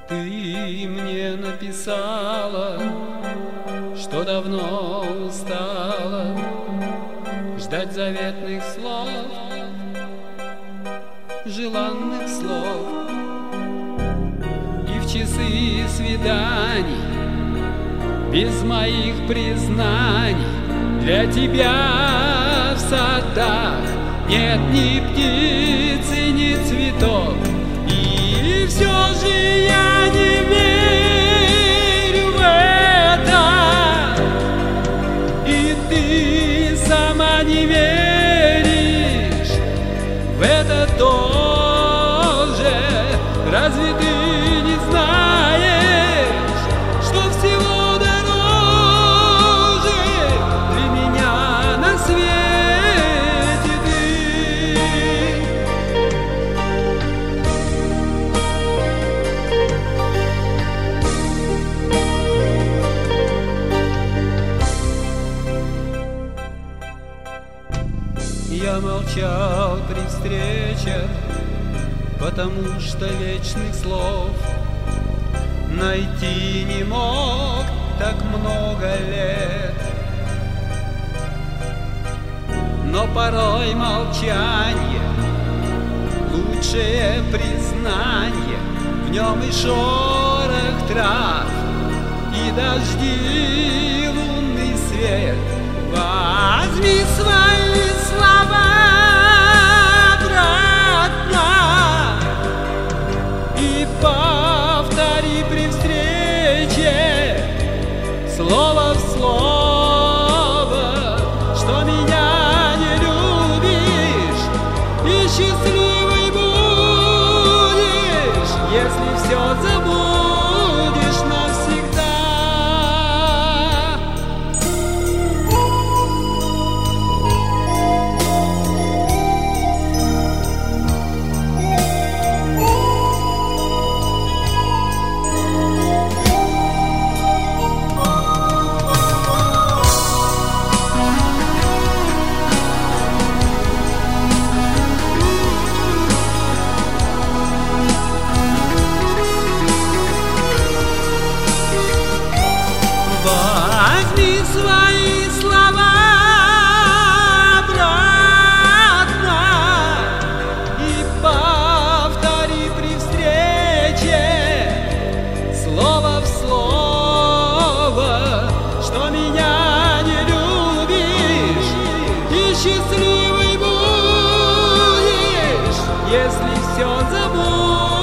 Ты мне написала, что давно устала ждать заветных слов, желанных слов. И в часы свиданий без моих признаний для тебя в садах нет ни птицы, ни цветов. И все же я не верю в это, и ты сама не веришь в это тоже. Разве ты не знаешь, что всего дороже для меня на свете ты? Я молчал при встречах, потому что вечных слов найти не мог так много лет. Но порой молчание — лучшее признание, в нем и шорох трав, и дожди, лунный свет. Возьми свои слова обратно и повтори при встрече слово в слово, что меня не любишь и счастливой будешь, если все забудешь навсегда. Возьми свои слова обратно и повтори при встрече слово в слово, что меня не любишь и счастливой будешь, если все забудешь.